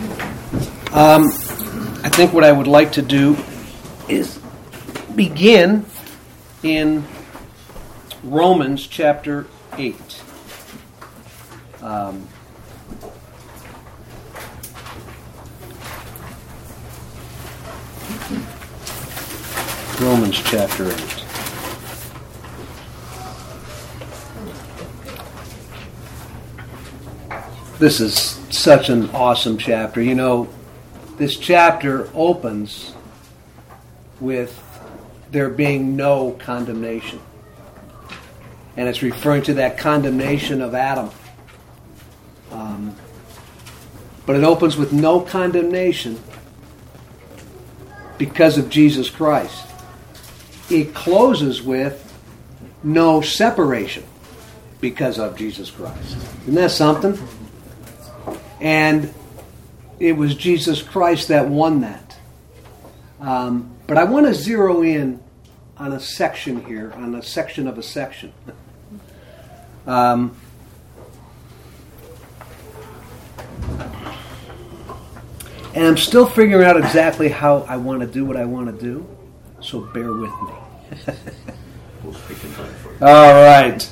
I think what I would like to do is begin in Romans chapter 8. Romans chapter 8. This is such an awesome chapter. You know, this chapter opens with there being no condemnation. And it's referring to that condemnation of Adam. But it opens with no condemnation because of Jesus Christ. It closes with no separation because of Jesus Christ. Isn't that something? And it was Jesus Christ that won that. But I want to zero in on a section here, on a section of a section. And I'm still figuring out exactly how I want to do what I want to do, so bear with me. We'll speak in time for you. All right.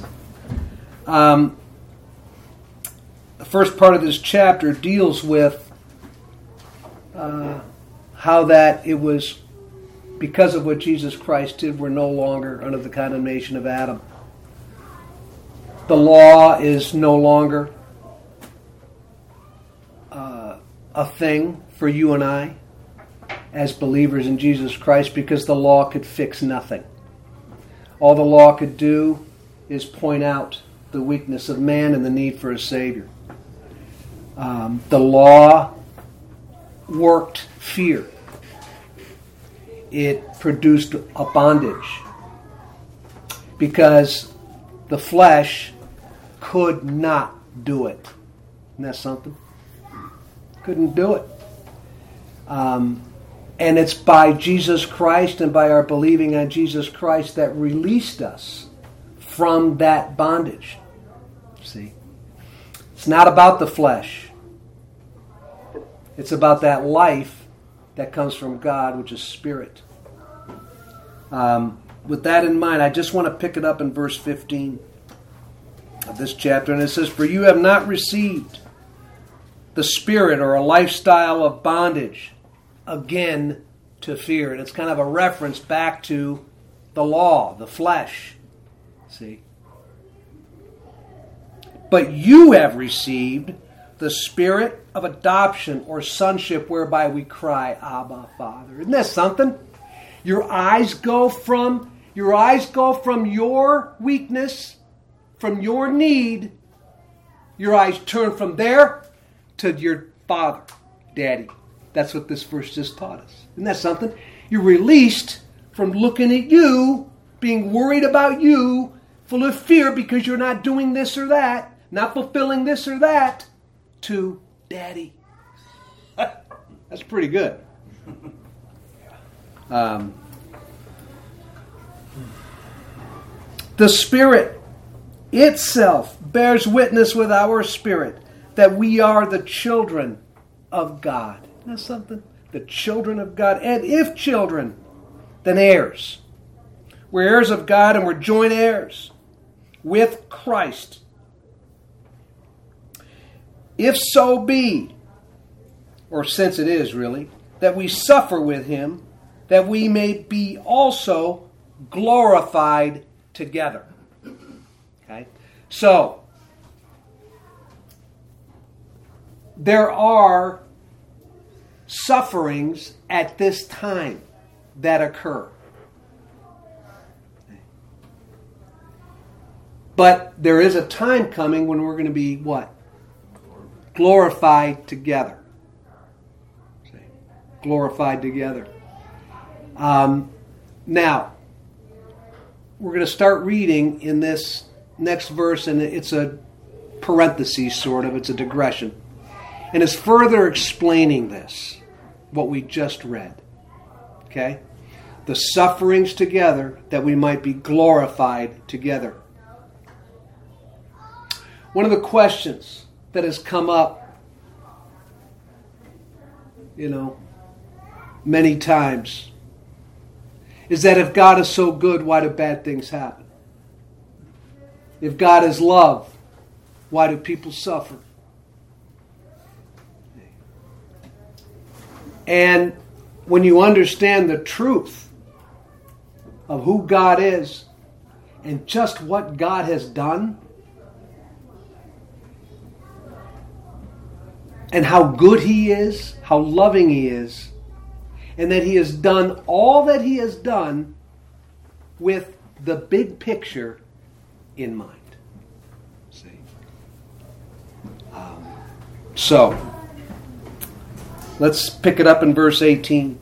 The first part of this chapter deals with how that it was because of what Jesus Christ did, we're no longer under the condemnation of Adam. The law is no longer a thing for you and I as believers in Jesus Christ, because the law could fix nothing. All the law could do is point out the weakness of man and the need for a Savior. The law worked fear. It produced a bondage because the flesh could not do it. Isn't that something? Couldn't do it. And it's by Jesus Christ and by our believing on Jesus Christ that released us from that bondage. See? It's not about the flesh. It's about that life that comes from God, which is spirit. With that in mind, I just want to pick it up in verse 15 of this chapter. And it says, "For you have not received the spirit or a lifestyle of bondage again to fear." And it's kind of a reference back to the law, the flesh. See? "But you have received the spirit of adoption or sonship, whereby we cry, Abba, Father." Isn't that something? Your eyes go from your weakness, from your need. Your eyes turn from there to your Father, Daddy. That's what this verse just taught us. Isn't that something? You're released from looking at you, being worried about you, full of fear because you're not doing this or that, not fulfilling this or that, to Daddy. That's pretty good. The Spirit itself bears witness with our spirit that we are the children of God. Isn't that something? The children of God. And if children, then heirs. We're heirs of God and we're joint heirs with Christ. If so be, or since it is really, that we suffer with Him, that we may be also glorified together. Okay? So, there are sufferings at this time that occur. But there is a time coming when we're going to be what? Glorified together. Glorified together. Now, we're going to start reading in this next verse, and it's a parenthesis, sort of. It's a digression. And it's further explaining this, what we just read. Okay? The sufferings together, that we might be glorified together. One of the questions that has come up many times, is that if God is so good, why do bad things happen? If God is love, why do people suffer? And when you understand the truth of who God is and just what God has done and how good He is, how loving He is, and that He has done all that He has done with the big picture in mind. See? So, let's pick it up in verse 18.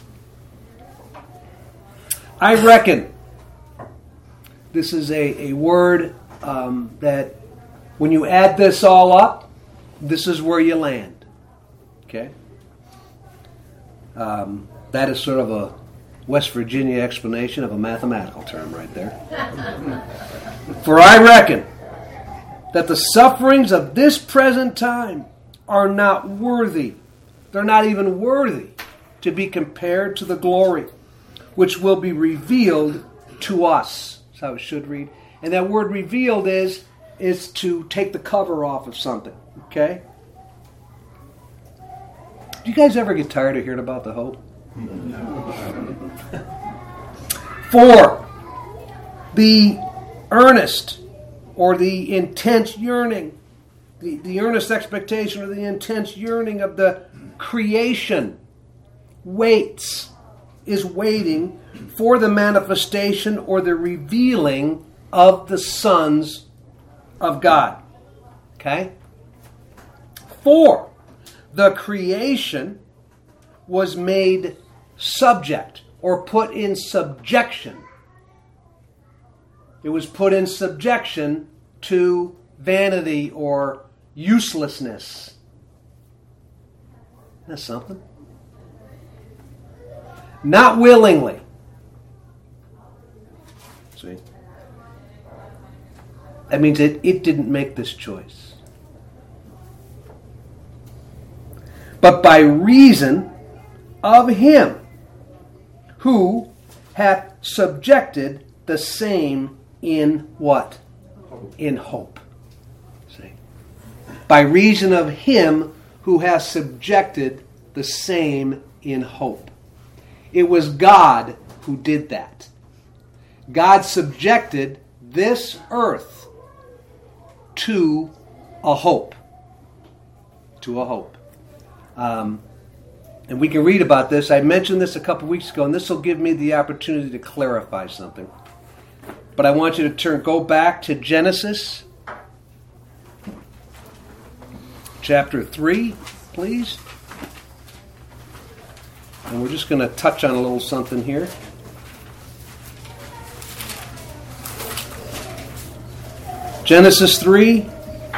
I reckon this is a word that when you add this all up, this is where you land. Okay? That is sort of a West Virginia explanation of a mathematical term right there. For I reckon that the sufferings of this present time are not worthy. They're not even worthy to be compared to the glory which will be revealed to us. That's how it should read. And that word revealed is to take the cover off of something. Okay? Do you guys ever get tired of hearing about the hope? For the earnest or the intense yearning, the earnest expectation or the intense yearning of the creation is waiting for the manifestation or the revealing of the sons of God. Okay? For the creation was made subject or put in subjection. It was put in subjection to vanity or uselessness. Isn't that something? Not willingly. See? That means it didn't make this choice. But by reason of Him who hath subjected the same in what? In hope. See? By reason of Him who hath subjected the same in hope. It was God who did that. God subjected this earth to a hope. To a hope. And we can read about this. I mentioned this a couple weeks ago, and this will give me the opportunity to clarify something. But I want you to go back to Genesis chapter 3, please. And we're just going to touch on a little something here. Genesis 3.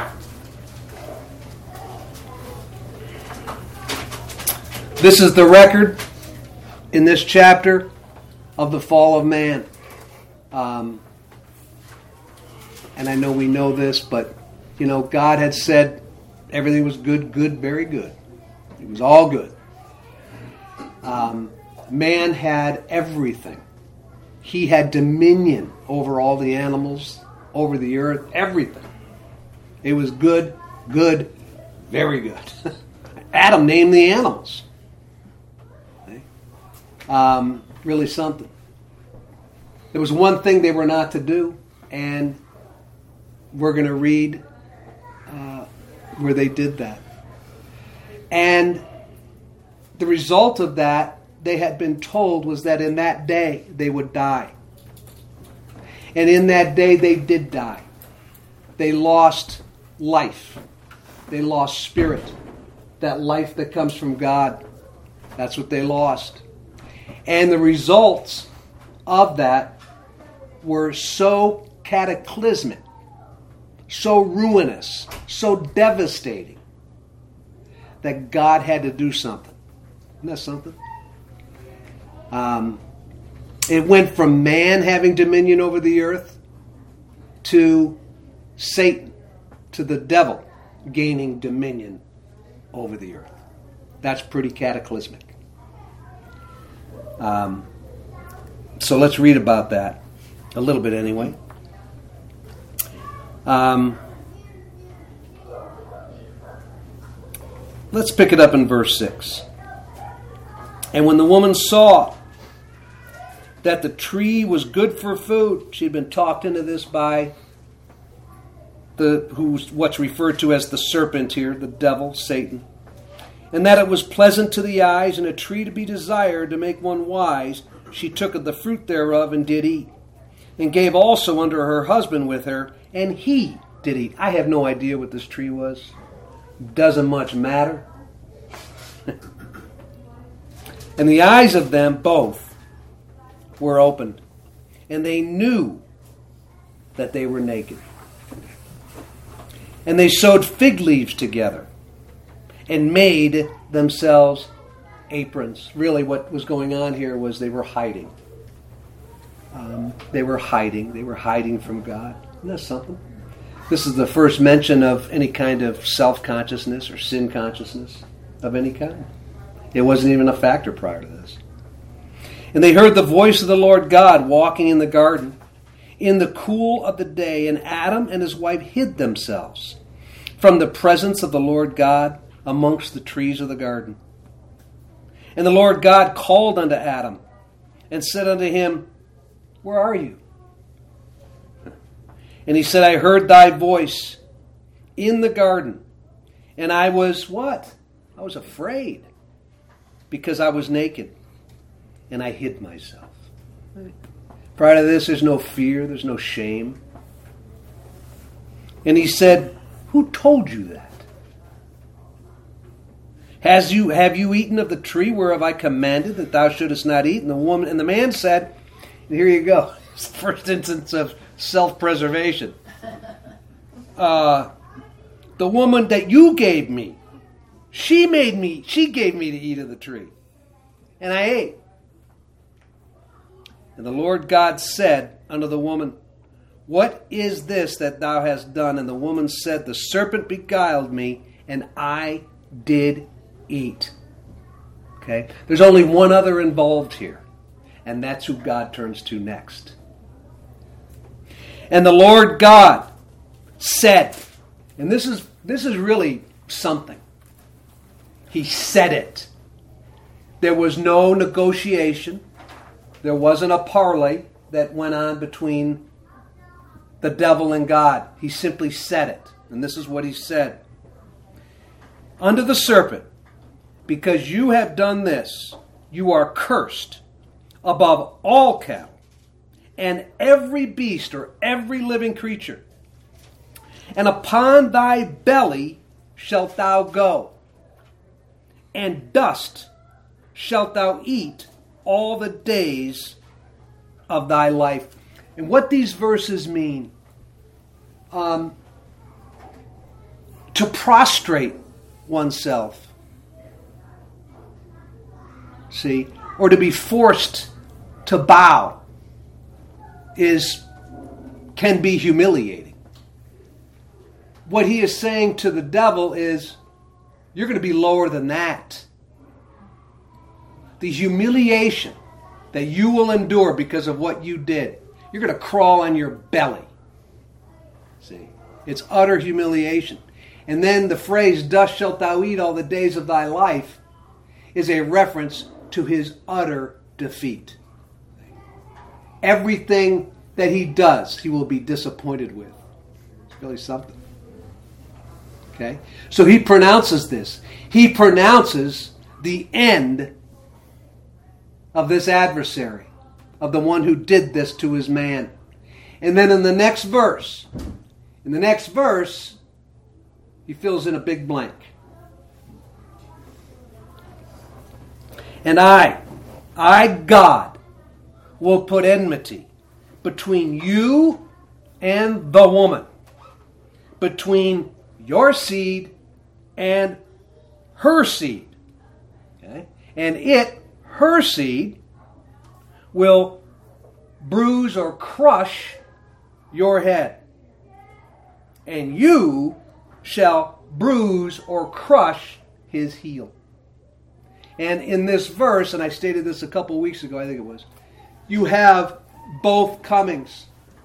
This is the record in this chapter of the fall of man. And I know we know this, but, God had said everything was good, very good. It was all good. Man had everything. He had dominion over all the animals, over the earth, everything. It was good, very good. Adam named the animals. Really something. There was one thing they were not to do, and we're going to read where they did that. And the result of that, they had been told, was that in that day they would die. And in that day they did die. They lost life. They lost spirit. That life that comes from God. That's what they lost. And the results of that were so cataclysmic, so ruinous, so devastating, that God had to do something. Isn't that something? It went from man having dominion over the earth to Satan, to the devil gaining dominion over the earth. That's pretty cataclysmic. So let's read about that a little bit anyway. Let's pick it up in verse 6. And when the woman saw that the tree was good for food, she'd been talked into this by what's referred to as the serpent here, the devil, Satan, and that it was pleasant to the eyes and a tree to be desired to make one wise, she took of the fruit thereof and did eat, and gave also unto her husband with her, and he did eat. I have no idea what this tree was. Doesn't much matter. And the eyes of them both were opened, and they knew that they were naked. And they sewed fig leaves together and made themselves aprons. Really what was going on here was they were hiding. They were hiding from God. Isn't that something? This is the first mention of any kind of self-consciousness or sin consciousness of any kind. It wasn't even a factor prior to this. And they heard the voice of the Lord God walking in the garden in the cool of the day, and Adam and his wife hid themselves from the presence of the Lord God amongst the trees of the garden. And the Lord God called unto Adam and said unto him, Where are you? And he said, I heard thy voice in the garden, and I was what? I was afraid, because I was naked, and I hid myself. Prior to this, there's no fear, there's no shame. And he said, Who told you that? Have you eaten of the tree whereof I commanded that thou shouldest not eat? And the man said, and here you go. It's the first instance of self-preservation. The woman that you gave me, she gave me to eat of the tree, and I ate. And the Lord God said unto the woman, What is this that thou hast done? And the woman said, The serpent beguiled me, and I did eat. Okay? There's only one other involved here, and that's who God turns to next. And the Lord God said, and this is really something. He said it. There was no negotiation. There wasn't a parley that went on between the devil and God. He simply said it. And this is what he said. Unto the serpent, because you have done this, you are cursed above all cattle and every beast or every living creature. And upon thy belly shalt thou go, and dust shalt thou eat all the days of thy life. And what these verses mean, to prostrate oneself, see, or to be forced to bow, can be humiliating. What he is saying to the devil is, you're going to be lower than that. The humiliation that you will endure because of what you did, you're going to crawl on your belly. See, it's utter humiliation. And then the phrase, dust shalt thou eat all the days of thy life, is a reference to his utter defeat. Everything that he does, he will be disappointed with. It's really something. Okay? So he pronounces this. He pronounces the end of this adversary, of the one who did this to his man. And then in the next verse, he fills in a big blank. And I, God, will put enmity between you and the woman, between your seed and her seed. Okay? And her seed, will bruise or crush your head. And you shall bruise or crush his heel. And in this verse, and I stated this a couple weeks ago, I think it was, you have both comings.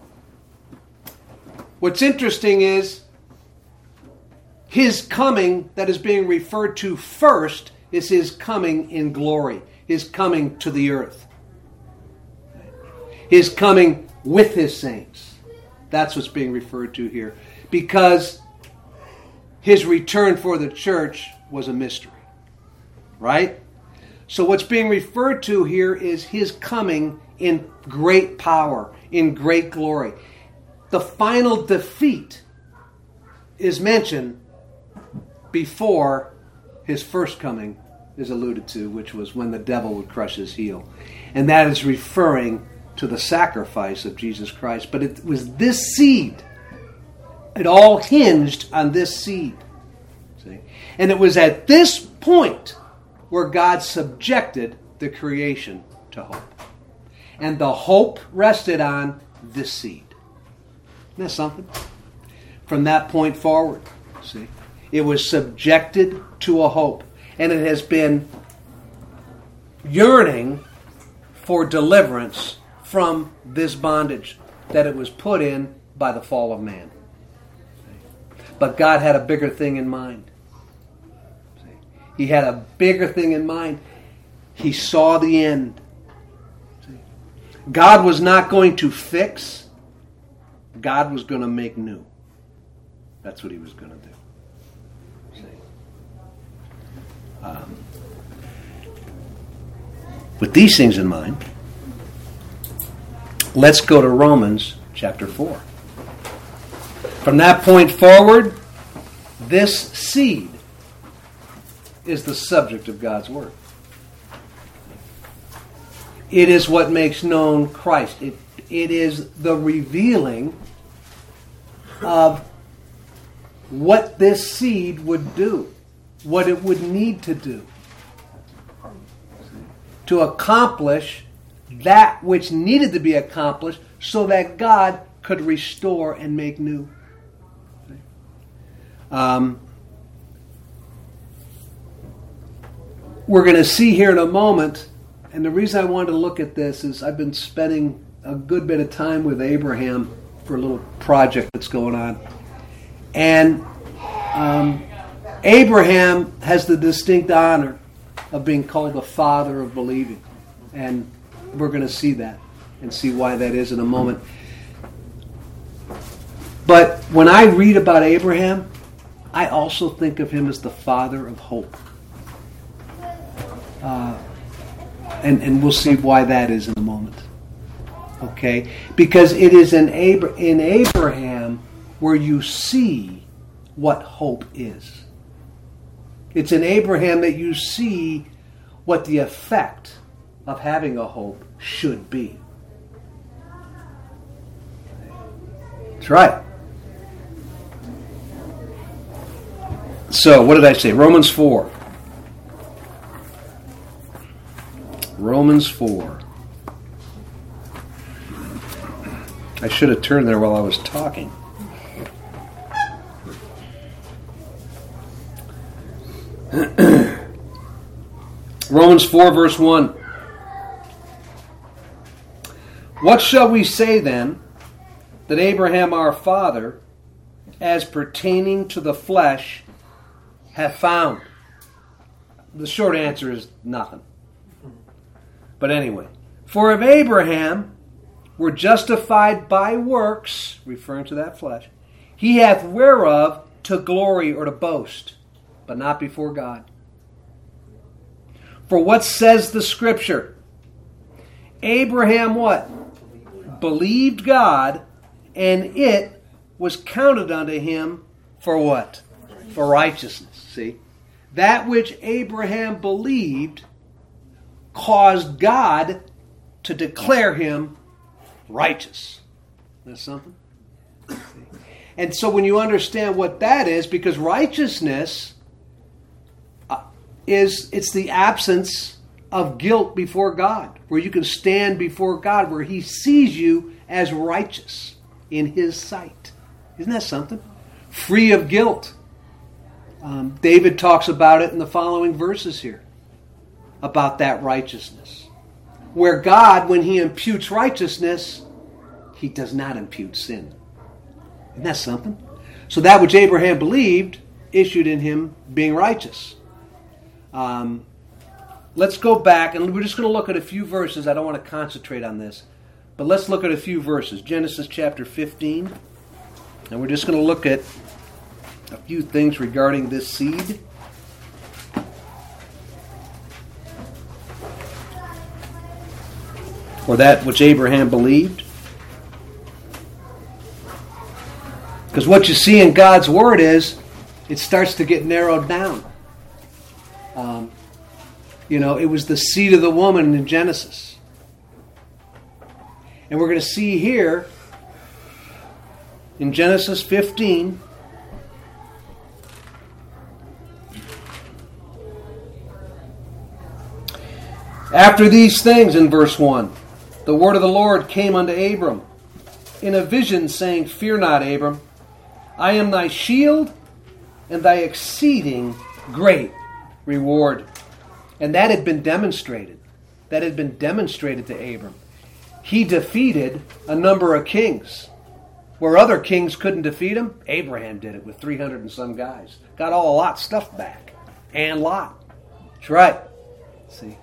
What's interesting is his coming that is being referred to first is his coming in glory, his coming to the earth, his coming with his saints. That's what's being referred to here. Because his return for the church was a mystery. Right? So what's being referred to here is his coming in great power, in great glory. The final defeat is mentioned before his first coming is alluded to, which was when the devil would crush his heel. And that is referring to the sacrifice of Jesus Christ. But it was this seed. It all hinged on this seed. See? And it was at this point where God subjected the creation to hope. And the hope rested on this seed. Isn't that something? From that point forward, see, it was subjected to a hope. And it has been yearning for deliverance from this bondage that it was put in by the fall of man. But God had a bigger thing in mind. He had a bigger thing in mind. He saw the end. God was not going to fix. God was going to make new. That's what he was going to do. With these things in mind, let's go to Romans chapter 4. From that point forward, this seed is the subject of God's Word. It is what makes known Christ. It is the revealing of what this seed would do, what it would need to do to accomplish that which needed to be accomplished so that God could restore and make new. We're going to see here in a moment, and the reason I wanted to look at this is I've been spending a good bit of time with Abraham for a little project that's going on. And Abraham has the distinct honor of being called the father of believing. And we're going to see that and see why that is in a moment. But when I read about Abraham, I also think of him as the father of hope. And we'll see why that is in a moment. Okay? Because it is in Abraham where you see what hope is. It's in Abraham that you see what the effect of having a hope should be. That's right. So, what did I say? Romans 4. Romans 4. I should have turned there while I was talking. Romans 4 verse 1. What shall we say then that Abraham our father, as pertaining to the flesh, hath found? The short answer is nothing. But anyway, for if Abraham were justified by works, referring to that flesh, he hath whereof to glory or to boast, but not before God. For what says the Scripture? Abraham what? Believed God, and it was counted unto him for what? For righteousness. See? That which Abraham believed caused God to declare him righteous. That's something? And so when you understand what that is, because righteousness it's the absence of guilt before God, where you can stand before God, where he sees you as righteous in his sight. Isn't that something? Free of guilt. David talks about it in the following verses here. about that righteousness. Where God, when He imputes righteousness, He does not impute sin. Isn't that something? So that which Abraham believed issued in him being righteous. Let's go back, and we're just going to look at a few verses. I don't want to concentrate on this, but let's look at a few verses. Genesis chapter 15, and we're just going to look at a few things regarding this seed. Or that which Abraham believed. Because what you see in God's Word is, it starts to get narrowed down. It was the seed of the woman in Genesis. And we're going to see here, in Genesis 15, after these things, in verse 1, the word of the Lord came unto Abram in a vision, saying, Fear not, Abram, I am thy shield and thy exceeding great reward. And that had been demonstrated. That had been demonstrated to Abram. He defeated a number of kings. Where other kings couldn't defeat him, Abraham did it with 300 and some guys. Got all Lot's stuff back. And Lot. That's right. See.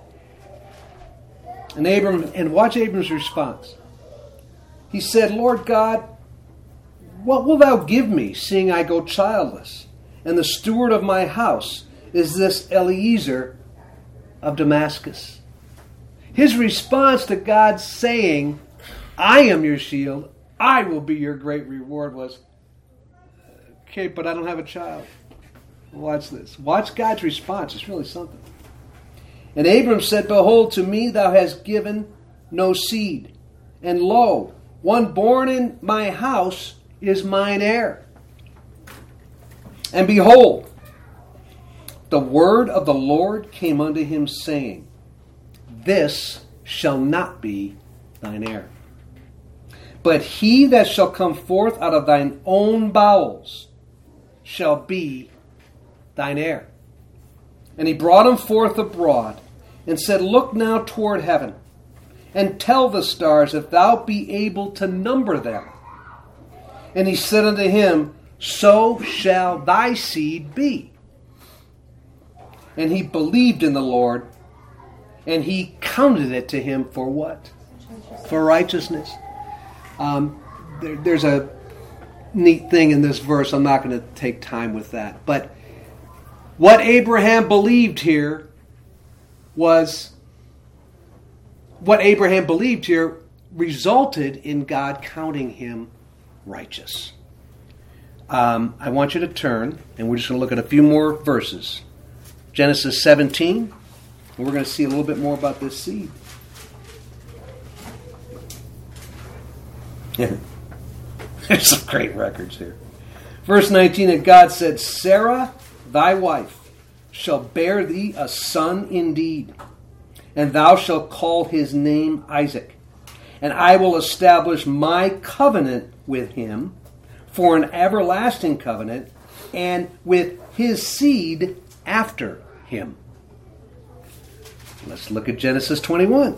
And watch Abram's response. He said, Lord God, what wilt thou give me, seeing I go childless? And the steward of my house is this Eliezer of Damascus. His response to God saying, I am your shield, I will be your great reward, was, okay, but I don't have a child. Watch this. Watch God's response. It's really something. And Abram said, Behold, to me thou hast given no seed, and lo, one born in my house is mine heir. And behold, the word of the Lord came unto him, saying, This shall not be thine heir, but he that shall come forth out of thine own bowels shall be thine heir. And he brought him forth abroad, and said, Look now toward heaven, and tell the stars, if thou be able to number them. And he said unto him, So shall thy seed be. And he believed in the Lord, and he counted it to him for what? For righteousness. There's a neat thing in this verse. I'm not going to take time with that. But what Abraham believed here resulted in God counting him righteous. I want you to turn, and we're just going to look at a few more verses. Genesis 17, and we're going to see a little bit more about this seed. There's some great records here. Verse 19, and God said, Sarah, thy wife, shall bear thee a son indeed, and thou shalt call his name Isaac. And I will establish my covenant with him for an everlasting covenant, and with his seed after him. Let's look at Genesis 21.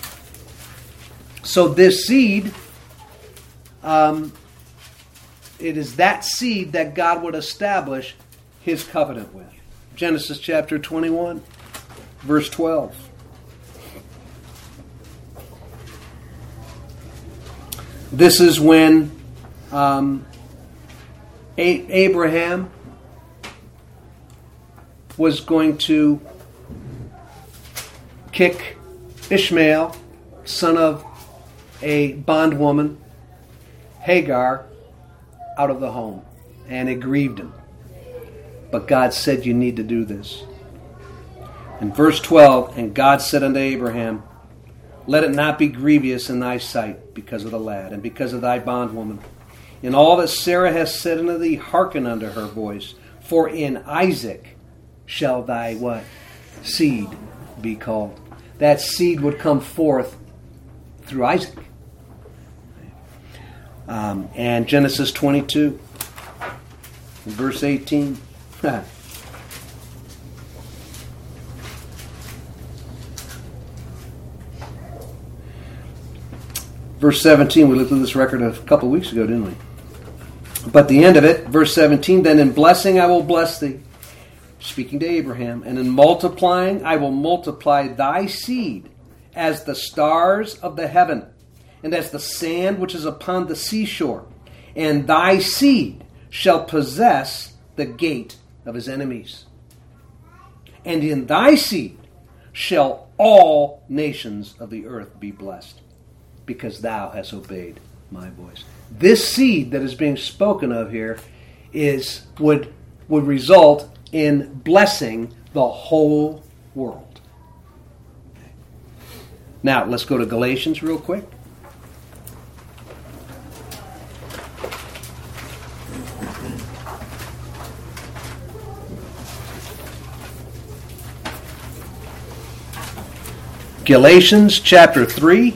So this seed, it is that seed that God would establish his covenant with. Genesis chapter 21, verse 12. This is when Abraham was going to kick Ishmael, son of a bondwoman, Hagar, out of the home. And it grieved him. But God said, you need to do this. In verse 12, and God said unto Abraham, Let it not be grievous in thy sight because of the lad, and because of thy bondwoman. In all that Sarah has said unto thee, hearken unto her voice. For in Isaac shall thy what? Seed be called. That seed would come forth through Isaac. And Genesis 22, verse 18. Verse 17, we looked at this record a couple of weeks ago, didn't we? But the end of it, verse 17, then in blessing I will bless thee, speaking to Abraham, and in multiplying I will multiply thy seed as the stars of the heaven, and as the sand which is upon the seashore. And thy seed shall possess the gate of his enemies. And in thy seed shall all nations of the earth be blessed, because thou hast obeyed my voice. This seed that is being spoken of here would result in blessing the whole world. Now, let's go to Galatians real quick. Galatians chapter 3.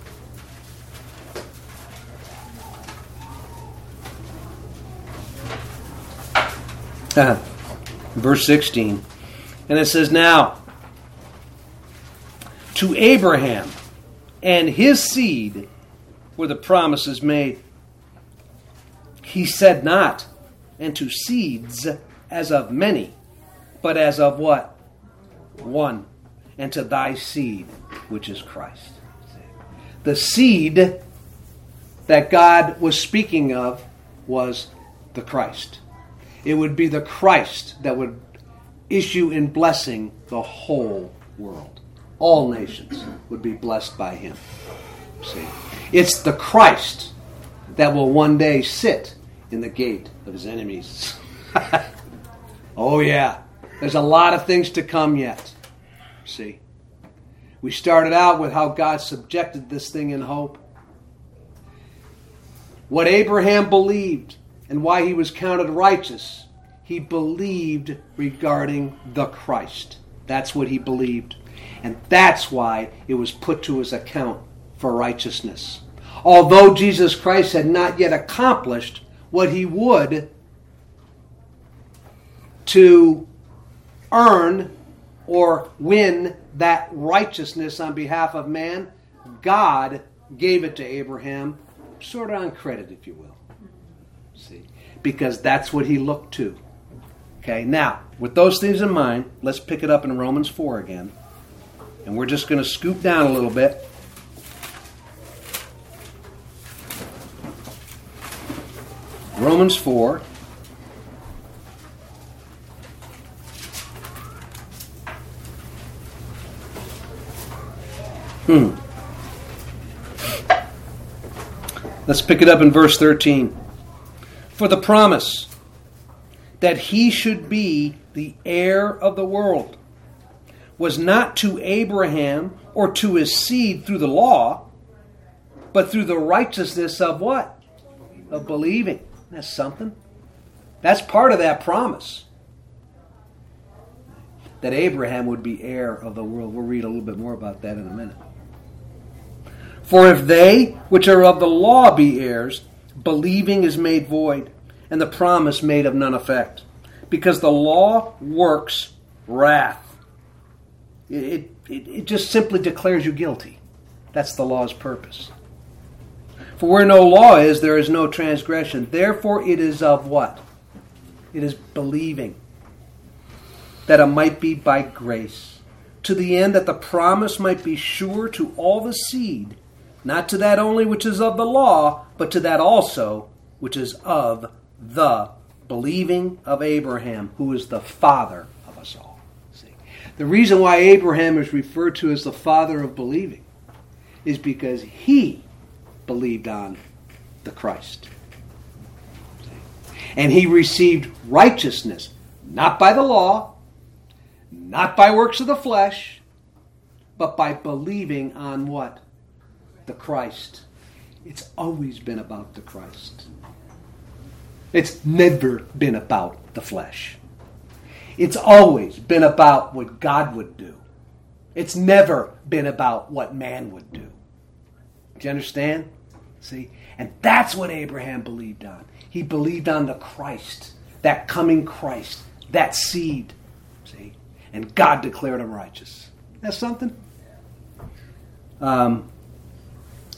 Verse 16. And it says, now, to Abraham and his seed were the promises made. He said not, and to seeds as of many, but as of what? One. And to thy seed, which is Christ. The seed that God was speaking of was the Christ. It would be the Christ that would issue in blessing the whole world. All nations would be blessed by him. See, it's the Christ that will one day sit in the gate of his enemies. Oh yeah, there's a lot of things to come yet. See, we started out with how God subjected this thing in hope. What Abraham believed and why he was counted righteous, he believed regarding the Christ. That's what he believed. And that's why it was put to his account for righteousness. Although Jesus Christ had not yet accomplished what he would to earn or win that righteousness on behalf of man, God gave it to Abraham sort of on credit, if you will. See, because that's what he looked to. Okay, now, with those things in mind, let's pick it up in Romans 4 again. And we're just going to scoop down a little bit. Romans 4. Let's pick it up in verse 13. For the promise that he should be the heir of the world was not to Abraham or to his seed through the law, but through the righteousness of what? Of believing. That's something. That's part of that promise. That Abraham would be heir of the world. We'll read a little bit more about that in a minute. For if they which are of the law be heirs, believing is made void, and the promise made of none effect. Because the law works wrath. It just simply declares you guilty. That's the law's purpose. For where no law is, there is no transgression. Therefore it is of what? It is believing. That it might be by grace. To the end that the promise might be sure to all the seed, not to that only which is of the law, but to that also which is of the believing of Abraham, who is the father of us all. See, the reason why Abraham is referred to as the father of believing is because he believed on the Christ. See? And he received righteousness, not by the law, not by works of the flesh, but by believing on what? The Christ. It's always been about the Christ. It's never been about the flesh. It's always been about what God would do. It's never been about what man would do. Do you understand? See? And that's what Abraham believed on. He believed on the Christ, that coming Christ, that seed. See? And God declared him righteous. That's something.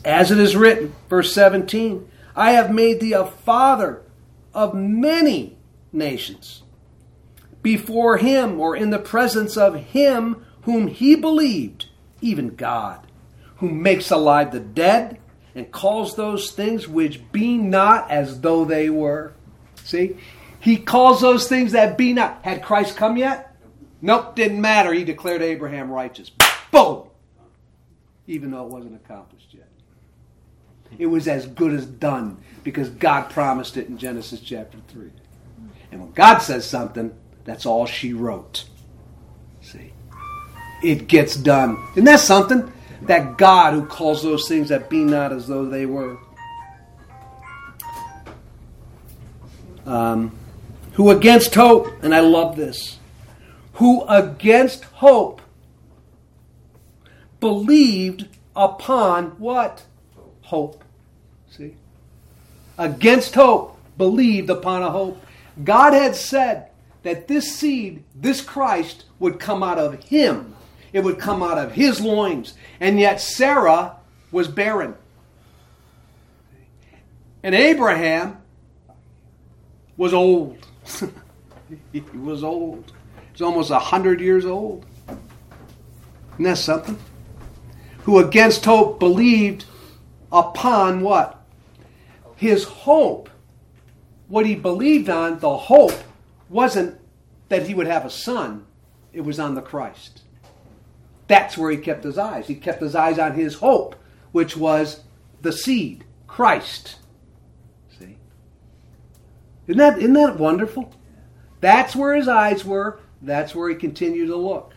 As it is written, verse 17, I have made thee a father of many nations. Before him, or in the presence of him whom he believed, even God, who makes alive the dead and calls those things which be not as though they were. See? He calls those things that be not. Had Christ come yet? Nope, didn't matter. He declared Abraham righteous. Boom! Even though it wasn't accomplished yet. It was as good as done because God promised it in Genesis chapter 3. And when God says something, that's all she wrote. See? It gets done. Isn't that something? That God who calls those things that be not as though they were. Who against hope, and I love this, who against hope believed upon what? Hope. See? Against hope, believed upon a hope. God had said that this seed, this Christ, would come out of him. It would come out of his loins. And yet Sarah was barren. And Abraham was old. He was old. He was almost 100 years old. Isn't that something? Who against hope believed upon what? His hope. What he believed on, the hope, wasn't that he would have a son. It was on the Christ. That's where he kept his eyes. He kept his eyes on his hope, which was the seed, Christ. See? Isn't that wonderful? That's where his eyes were. That's where he continued to look.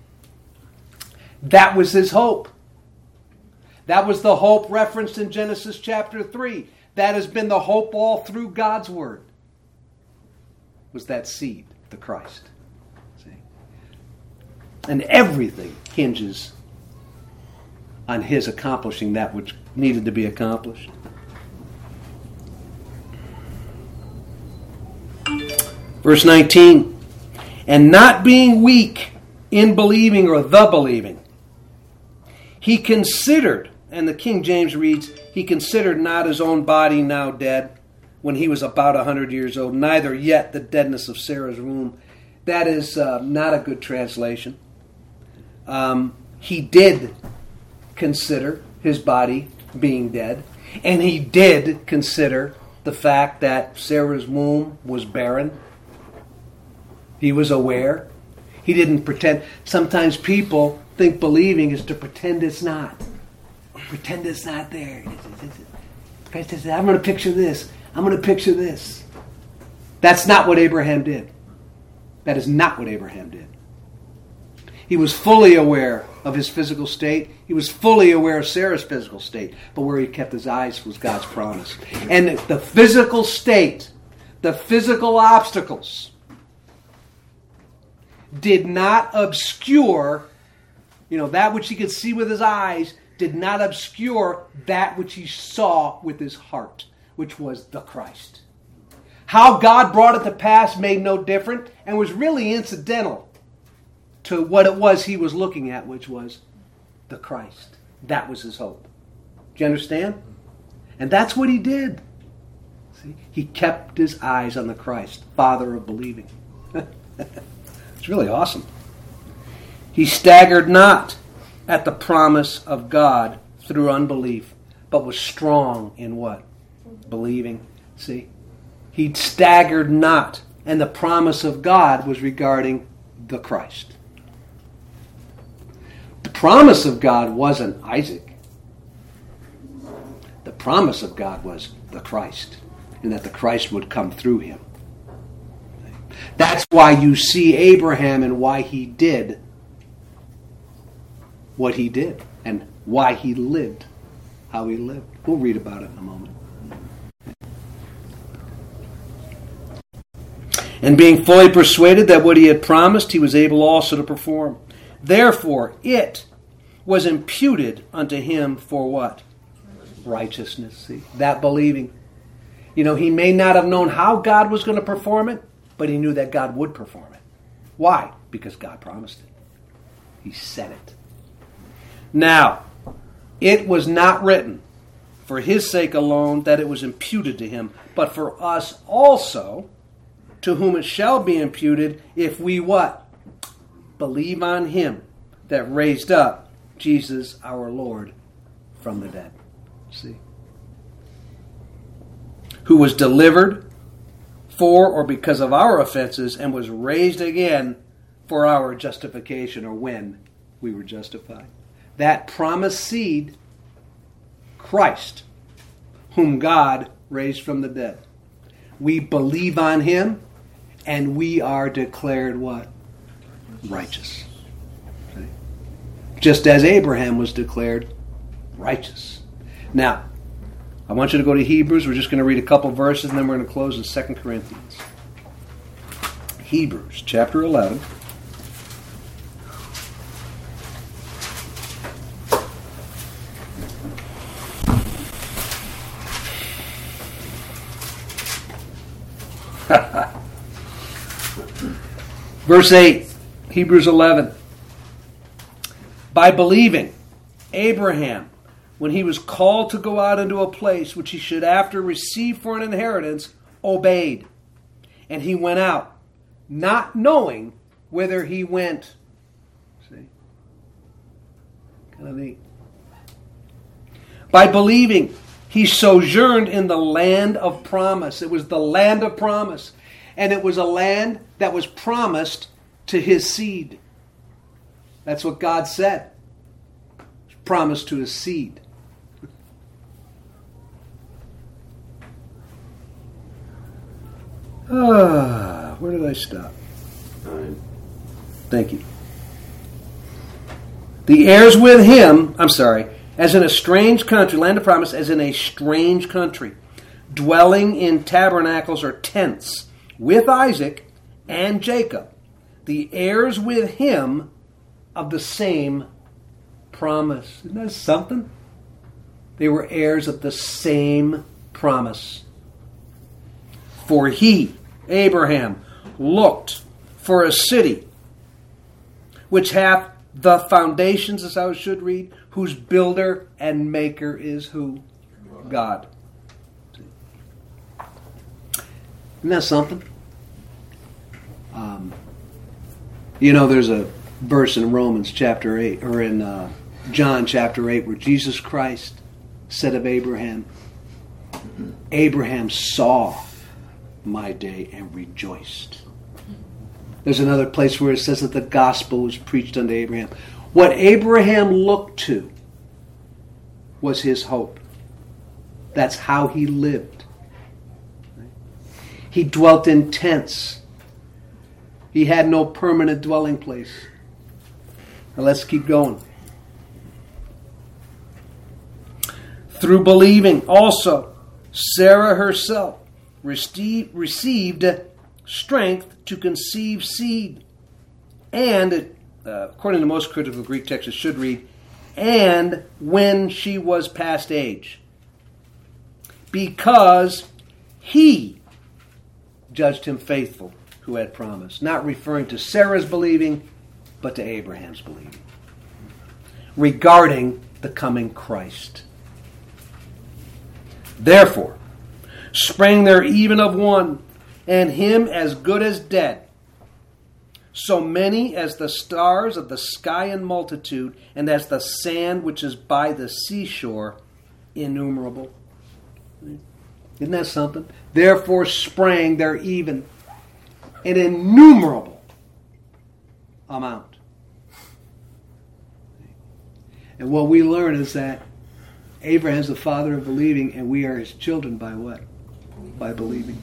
That was his hope. That was the hope referenced in Genesis chapter 3. That has been the hope all through God's Word. Was that seed, the Christ. See? And everything hinges on his accomplishing that which needed to be accomplished. Verse 19, and not being weak in believing or the believing, he considered, and the King James reads, he considered not his own body now dead when he was about 100 years old, neither yet the deadness of Sarah's womb. That is not a good translation. He did consider his body being dead, and he did consider the fact that Sarah's womb was barren. He was aware. He didn't pretend. Sometimes people think believing is to pretend it's not. Pretend it's not there. Christ says, I'm going to picture this. I'm going to picture this. That's not what Abraham did. That is not what Abraham did. He was fully aware of his physical state. He was fully aware of Sarah's physical state. But where he kept his eyes was God's promise. And the physical state, the physical obstacles, did not obscure, that which he could see with his eyes, did not obscure that which he saw with his heart, which was the Christ. How God brought it to pass made no difference and was really incidental to what it was he was looking at, which was the Christ. That was his hope. Do you understand? And that's what he did. See? He kept his eyes on the Christ, Father of believing. It's really awesome. He staggered not at the promise of God through unbelief, but was strong in what? Believing. See? He staggered not. And the promise of God was regarding the Christ. The promise of God wasn't Isaac. The promise of God was the Christ. And that the Christ would come through him. That's why you see Abraham and why he did what he did. And why he lived how he lived. We'll read about it in a moment. And being fully persuaded that what he had promised, he was able also to perform. Therefore, it was imputed unto him for what? Righteousness. See, that believing. He may not have known how God was going to perform it, but he knew that God would perform it. Why? Because God promised it. He said it. Now, it was not written for his sake alone that it was imputed to him, but for us also, to whom it shall be imputed, if we what? Believe on him that raised up Jesus our Lord from the dead. See? Who was delivered for or because of our offenses and was raised again for our justification, or when we were justified. That promised seed, Christ, whom God raised from the dead. We believe on him, and we are declared what? Righteous. Okay? Just as Abraham was declared righteous. Now, I want you to go to Hebrews. We're just going to read a couple verses, and then we're going to close in 2 Corinthians. Hebrews chapter 11. Verse 8, Hebrews 11. By believing, Abraham, when he was called to go out into a place which he should after receive for an inheritance, obeyed. And he went out, not knowing whither he went. See? Kind of neat. By believing, he sojourned in the land of promise. It was the land of promise. And it was a land that was promised to his seed. That's what God said. Promised to his seed. Where did I stop? 9. Thank you. The heirs with him, as in a strange country, land of promise, as in a strange country, dwelling in tabernacles or tents, with Isaac and Jacob, the heirs with him of the same promise. Isn't that something? They were heirs of the same promise. For he, Abraham, looked for a city which hath the foundations, as I should read, whose builder and maker is who? God. Isn't that something? There's a verse in Romans chapter 8, or in John chapter 8, where Jesus Christ said of Abraham, Abraham saw my day and rejoiced. There's another place where it says that the gospel was preached unto Abraham. What Abraham looked to was his hope. That's how he lived. He dwelt in tents. He had no permanent dwelling place. Now let's keep going. Through believing also, Sarah herself received strength to conceive seed. And, according to most critical Greek texts, it should read, and when she was past age. Because he judged him faithful who had promised. Not referring to Sarah's believing, but to Abraham's believing. Regarding the coming Christ. Therefore, sprang there even of one, and him as good as dead, so many as the stars of the sky in multitude, and as the sand which is by the seashore, innumerable. Isn't that something? Therefore sprang there even an innumerable amount. And what we learn is that Abraham's the father of believing, and we are his children by what? By believing.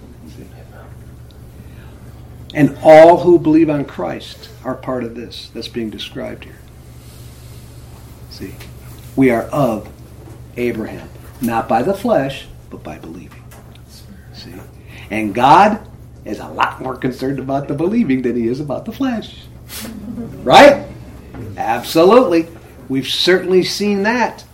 And all who believe on Christ are part of this that's being described here. See, we are of Abraham, not by the flesh, but by believing. See, and God is a lot more concerned about the believing than he is about the flesh. Right? Absolutely. We've certainly seen that.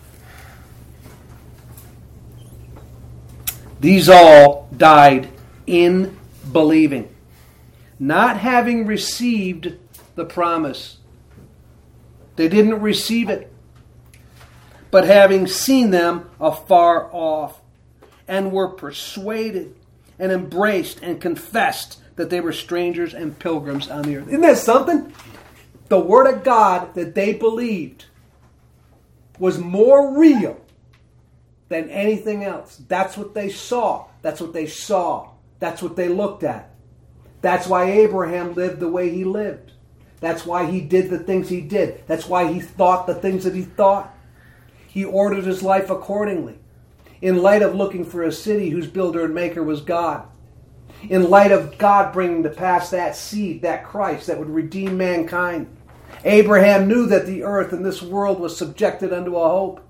These all died in believing, not having received the promise. They didn't receive it, but having seen them afar off, and were persuaded and embraced and confessed that they were strangers and pilgrims on the earth. Isn't that something? The Word of God that they believed was more real than anything else. That's what they saw. That's what they saw. That's what they looked at. That's why Abraham lived the way he lived. That's why he did the things he did. That's why he thought the things that he thought. He ordered his life accordingly. In light of looking for a city whose builder and maker was God. In light of God bringing to pass that seed, that Christ, that would redeem mankind. Abraham knew that the earth and this world was subjected unto a hope.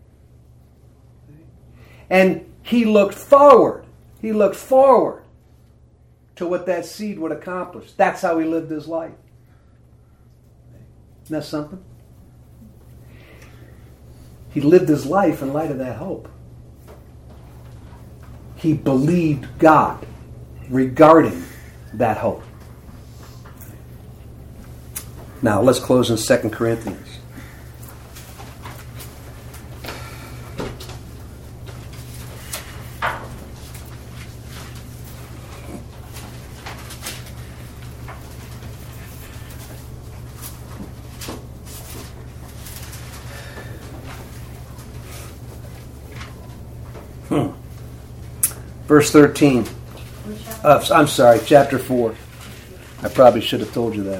And he looked forward. He looked forward to what that seed would accomplish. That's how he lived his life. Isn't that something? He lived his life in light of that hope. He believed God regarding that hope. Now, let's close in 2 Corinthians. Verse 13. I'm sorry, chapter 4. I probably should have told you that.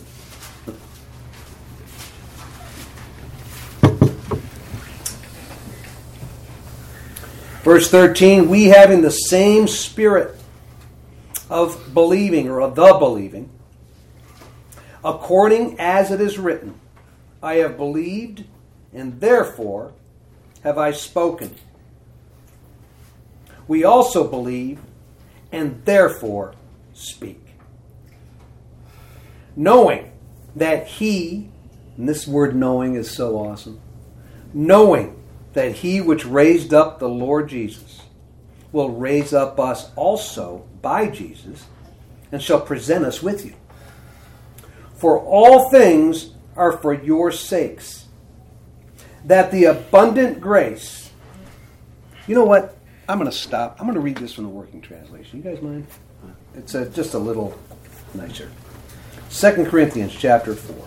Verse 13, we having the same spirit of believing, or of the believing, according as it is written, I have believed, and therefore have I spoken. We also believe, and therefore speak. Knowing that he, and this word knowing is so awesome, knowing that he which raised up the Lord Jesus will raise up us also by Jesus and shall present us with you. For all things are for your sakes, that the abundant grace... You know what? I'm going to stop. I'm going to read this from the Working Translation. You guys mind? It's just a little nicer. 2 Corinthians chapter 4.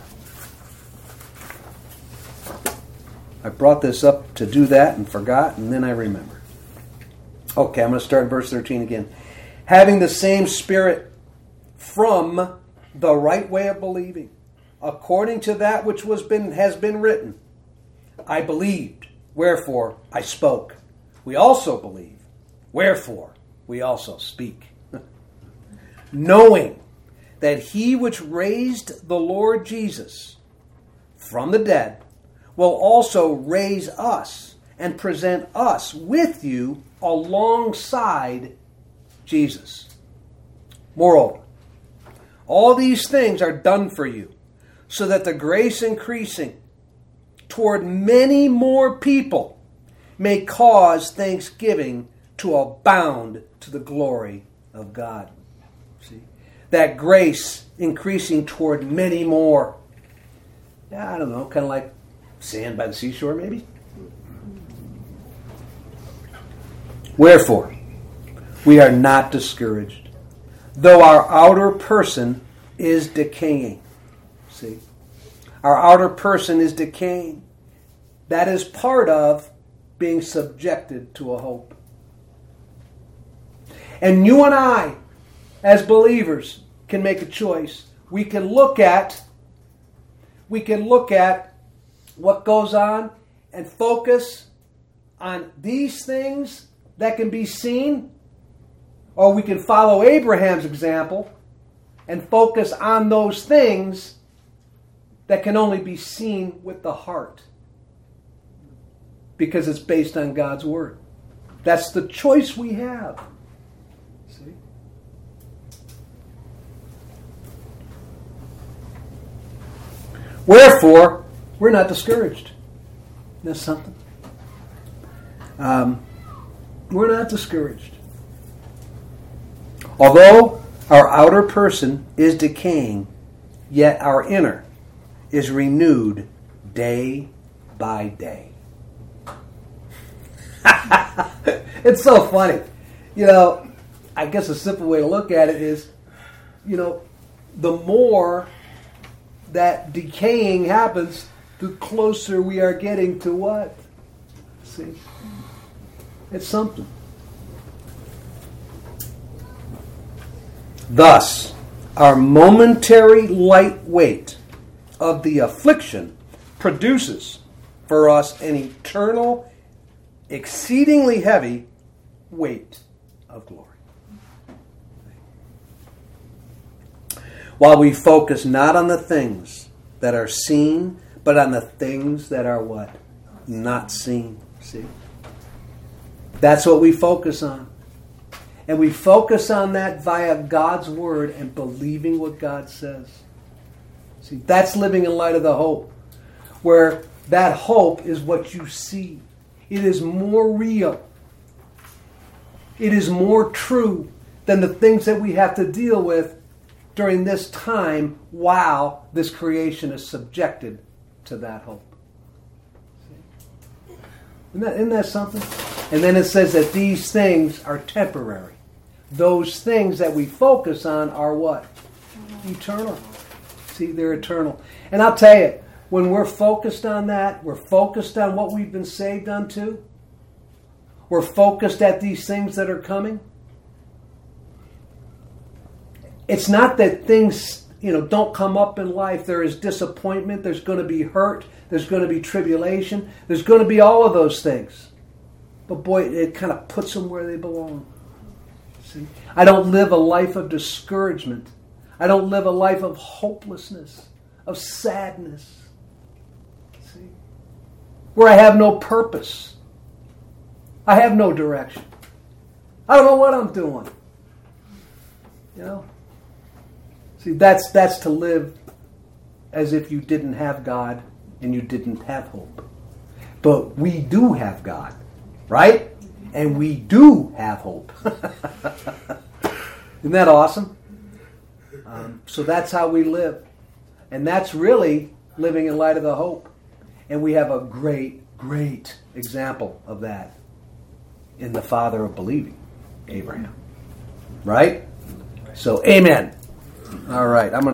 I brought this up to do that and forgot, and then I remembered. Okay, I'm going to start in verse 13 again. Having the same spirit from the right way of believing, according to that which has been written. I believed, wherefore I spoke. We also believe, wherefore we also speak. Knowing that he which raised the Lord Jesus from the dead will also raise us and present us with you alongside Jesus. Moreover, all these things are done for you, so that the grace increasing toward many more people may cause thanksgiving to abound to the glory of God. See? That grace increasing toward many more. Yeah, I don't know, kind of like sand by the seashore, maybe? Wherefore, we are not discouraged, though our outer person is decaying. See? Our outer person is decaying. That is part of being subjected to a hope. And you and I, as believers, can make a choice. We can look at what goes on and focus on these things that can be seen, or we can follow Abraham's example and focus on those things that can only be seen with the heart, because it's based on God's Word. That's the choice we have. See? Wherefore, we're not discouraged. That's something. We're not discouraged. Although our outer person is decaying, yet our inner is renewed day by day. It's so funny. I guess a simple way to look at it is, the more that decaying happens, the closer we are getting to what? See? It's something. Thus, our momentary light weight of the affliction produces for us an eternal, exceedingly heavy weight of glory. While we focus not on the things that are seen, but on the things that are what? Not seen. See? That's what we focus on. And we focus on that via God's Word and believing what God says. See, that's living in light of the hope. Where that hope is what you see. It is more real. It is more true than the things that we have to deal with during this time while this creation is subjected to that hope. Isn't that something? And then it says that these things are temporary. Those things that we focus on are what? Eternal. See, they're eternal. And I'll tell you, when we're focused on that, we're focused on what we've been saved unto, we're focused at these things that are coming. It's not that things, don't come up in life. There is disappointment. There's going to be hurt. There's going to be tribulation. There's going to be all of those things. But boy, it kind of puts them where they belong. See? I don't live a life of discouragement. I don't live a life of hopelessness, of sadness. See? Where I have no purpose. I have no direction. I don't know what I'm doing. See, that's to live as if you didn't have God and you didn't have hope. But we do have God, right? And we do have hope. Isn't that awesome? So that's how we live. And that's really living in light of the hope. And we have a great, great example of that in the father of believing, Abraham. Right? So, amen. All right. I'm going to